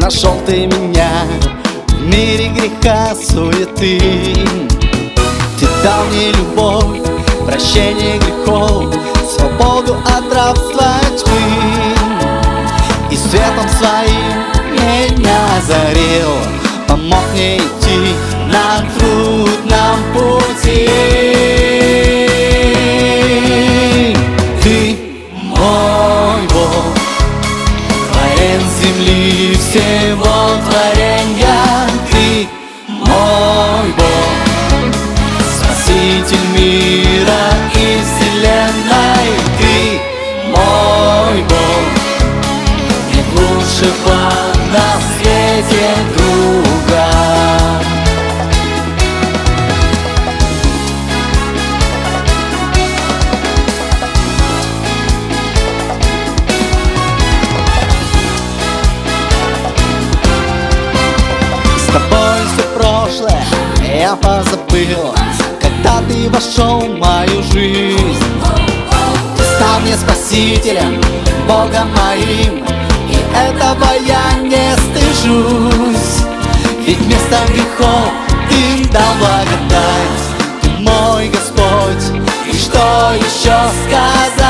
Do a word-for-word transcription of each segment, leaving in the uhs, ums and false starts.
Нашел ты меня в мире греха, суеты. Ты дал мне любовь, прощение грехов, свободу от рабства тьмы. И светом своим меня озарил, помог мне идти на трудном пути. Ты мой Бог, творец земли, всего творенья. Ты мой Бог, спаситель мира и вселенной. Ты мой Бог, нет лучшего на свете друга. С тобой все прошлое я позабыл, когда ты вошел в мою жизнь. Ты стал мне спасителем, Богом моим, и этого я не стыжусь. Ведь вместо грехов ты дал благодать. Ты мой Господь, и что еще сказать?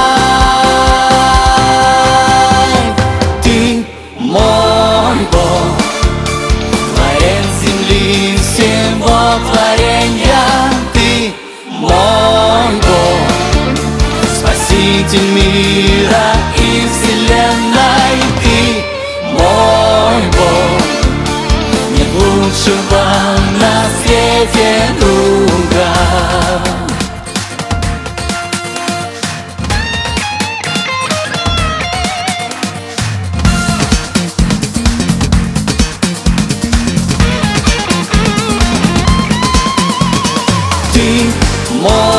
Ты мой Бог, творец земли, всего творенья. Ты мой Бог, спаситель мира и вселенной. Ты мой Бог, нет лучшего на свете друга. Ты мой